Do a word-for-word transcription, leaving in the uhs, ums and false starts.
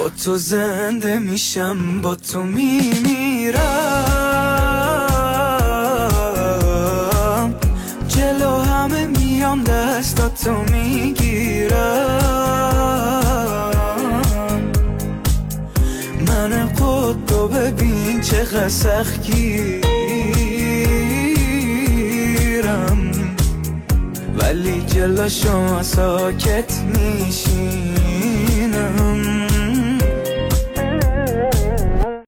با تو زنده میشم، با تو میمیرم، جلو همه میام دستاتو میگیرم. من خودتو ببین چقدر سختگیرم، ولی جلو شما ساکت میشینم.